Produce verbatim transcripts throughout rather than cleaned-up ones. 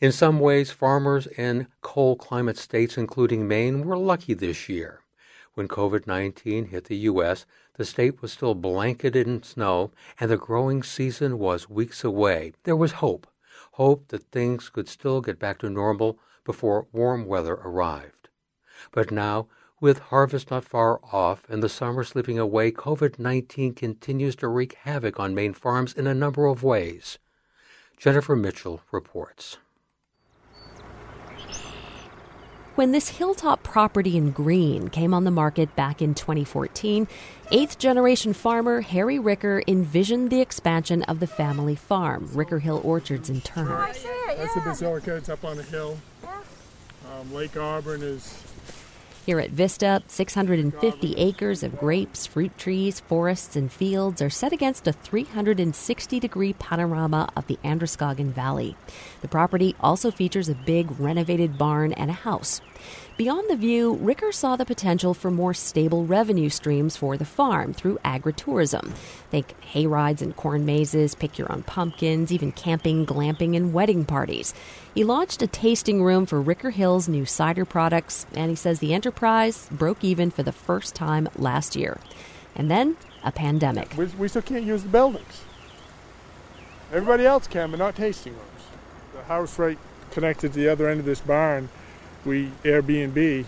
In some ways, farmers in cold climate states, including Maine, were lucky this year. When COVID nineteen hit the U S, the state was still blanketed in snow, and the growing season was weeks away. There was hope, hope that things could still get back to normal before warm weather arrived. But now, with harvest not far off and the summer slipping away, COVID nineteen continues to wreak havoc on Maine farms in a number of ways. Jennifer Mitchell reports. When this hilltop property in Greene came on the market back in twenty fourteen, eighth-generation farmer Harry Ricker envisioned the expansion of the family farm, Ricker Hill Orchards in turn. That's the Basilica. It's up on a hill. Um, Lake Auburn is... Here at Vista, six hundred fifty acres of grapes, fruit trees, forests, and fields are set against a three hundred sixty degree panorama of the Androscoggin Valley. The property also features a big renovated barn and a house. Beyond the view, Ricker saw the potential for more stable revenue streams for the farm through agritourism. Think hay rides and corn mazes, pick your own pumpkins, even camping, glamping, and wedding parties. He launched a tasting room for Ricker Hill's new cider products, and he says the enterprise broke even for the first time last year. And then, a pandemic. We, we still can't use the buildings. Everybody else can, but not tasting rooms. The house right connected to the other end of this barn, we Airbnb,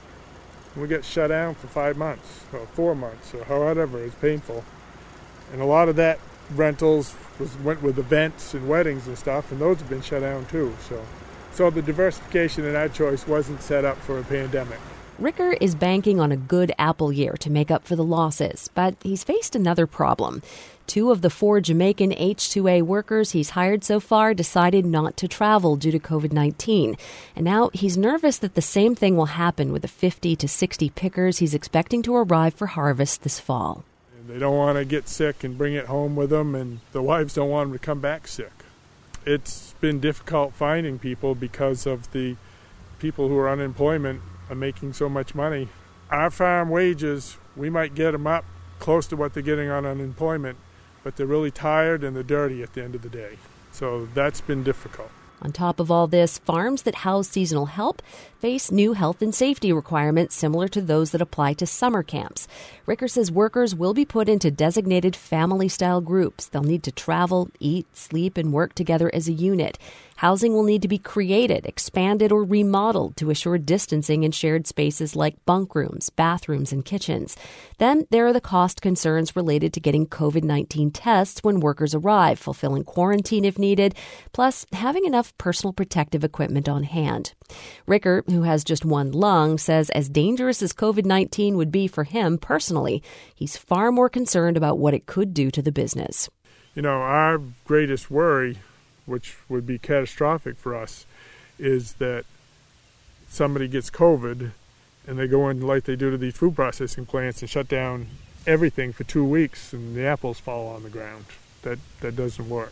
we got shut down for five months, or four months, or however. It's painful. And a lot of that rentals was went with events and weddings and stuff, and those have been shut down too. So, so the diversification in our choice wasn't set up for a pandemic. Ricker is banking on a good apple year to make up for the losses, but he's faced another problem. Two of the four Jamaican H two A workers he's hired so far decided not to travel due to COVID nineteen. And now he's nervous that the same thing will happen with the fifty to sixty pickers he's expecting to arrive for harvest this fall. And they don't want to get sick and bring it home with them, and the wives don't want them to come back sick. It's been difficult finding people because of the people who are unemployment are making so much money. Our farm wages, we might get them up close to what they're getting on unemployment, but they're really tired and they're dirty at the end of the day. So that's been difficult. On top of all this, farms that house seasonal help face new health and safety requirements similar to those that apply to summer camps. Ricker says workers will be put into designated family-style groups. They'll need to travel, eat, sleep, and work together as a unit. Housing will need to be created, expanded, or remodeled to assure distancing in shared spaces like bunk rooms, bathrooms, and kitchens. Then there are the cost concerns related to getting COVID nineteen tests when workers arrive, fulfilling quarantine if needed, plus having enough personal protective equipment on hand. Ricker, who has just one lung, says as dangerous as COVID nineteen would be for him personally, he's far more concerned about what it could do to the business. You know, our greatest worry, which would be catastrophic for us, is that somebody gets COVID and they go in like they do to these food processing plants and shut down everything for two weeks and the apples fall on the ground. That that doesn't work.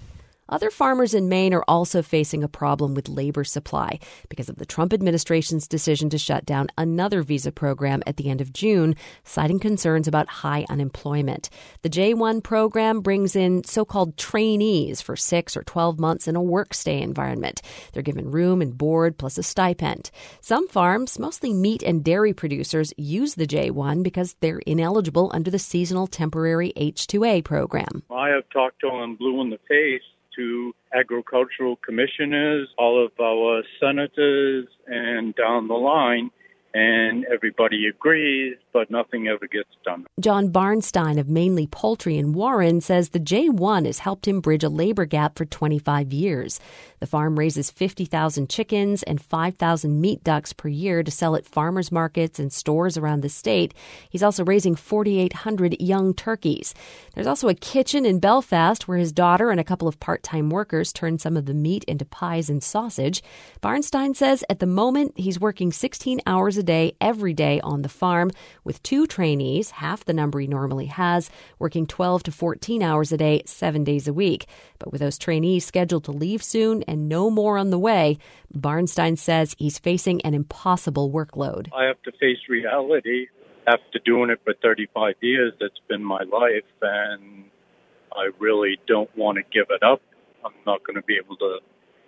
Other farmers in Maine are also facing a problem with labor supply because of the Trump administration's decision to shut down another visa program at the end of June, citing concerns about high unemployment. The J one program brings in so-called trainees for six or twelve months in a work-stay environment. They're given room and board plus a stipend. Some farms, mostly meat and dairy producers, use the J one because they're ineligible under the seasonal temporary H two A program. I have talked to them blue in the face to agricultural commissioners, all of our senators, and down the line, and everybody agrees, but nothing ever gets done. John Barnstein of Mainly Poultry in Warren says the J one has helped him bridge a labor gap for twenty-five years. The farm raises fifty thousand chickens and five thousand meat ducks per year to sell at farmers markets and stores around the state. He's also raising forty-eight hundred young turkeys. There's also a kitchen in Belfast where his daughter and a couple of part-time workers turn some of the meat into pies and sausage. Barnstein says at the moment he's working sixteen hours a day every day on the farm with two trainees, half the number he normally has, working twelve to fourteen hours a day, seven days a week. But with those trainees scheduled to leave soon and no more on the way, Barnstein says he's facing an impossible workload. I have to face reality. After doing it for thirty-five years, that's been my life, and I really don't want to give it up. I'm not going to be able to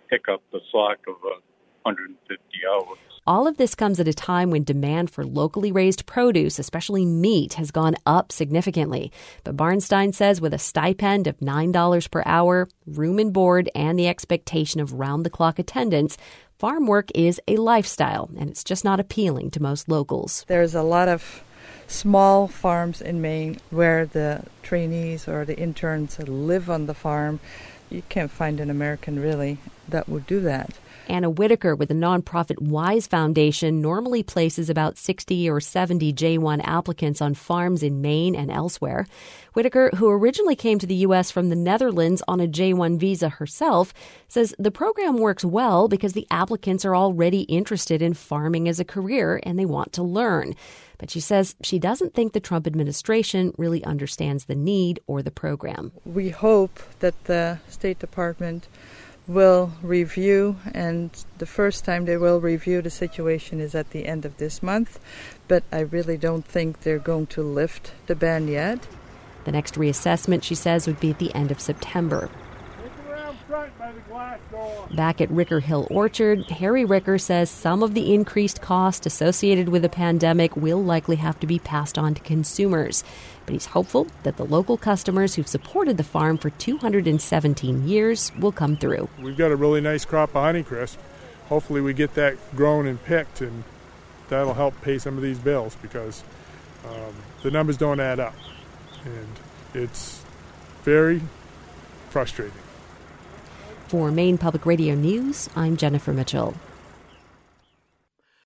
pick up the slack of uh, one hundred fifty hours. All of this comes at a time when demand for locally raised produce, especially meat, has gone up significantly. But Barnstein says with a stipend of nine dollars per hour, room and board, and the expectation of round-the-clock attendance, farm work is a lifestyle, and it's just not appealing to most locals. There's a lot of small farms in Maine where the trainees or the interns live on the farm. You can't find an American, really, that would do that. Anna Whitaker with the nonprofit Wise Foundation normally places about sixty or seventy J one applicants on farms in Maine and elsewhere. Whitaker, who originally came to the U S from the Netherlands on a J one visa herself, says the program works well because the applicants are already interested in farming as a career and they want to learn. But she says she doesn't think the Trump administration really understands the need or the program. We hope that the State Department will review, and the first time they will review the situation is at the end of this month, but I really don't think they're going to lift the ban yet. The next reassessment, she says, would be at the end of September. Back at Ricker Hill Orchard, Harry Ricker says some of the increased cost associated with the pandemic will likely have to be passed on to consumers. But he's hopeful that the local customers who've supported the farm for two hundred seventeen years will come through. We've got a really nice crop of Honeycrisp. Hopefully we get that grown and picked, and that'll help pay some of these bills because um, the numbers don't add up. And it's very frustrating. For Maine Public Radio News, I'm Jennifer Mitchell.